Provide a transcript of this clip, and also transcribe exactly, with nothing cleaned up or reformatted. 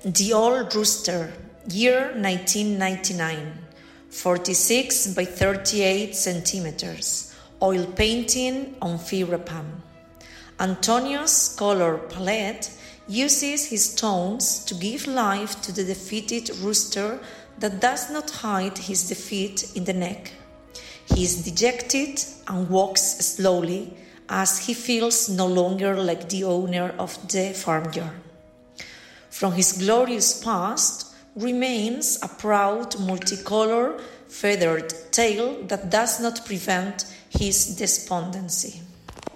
The Old Rooster, year nineteen ninety-nine, forty-six by thirty-eight centimeters, oil painting on Firapam. Antonio's color palette uses his tones to give life to the defeated rooster that does not hide his defeat in the neck. He is dejected and walks slowly as he feels no longer like the owner of the farmyard. From his glorious past remains a proud multicolored feathered tail that does not prevent his despondency.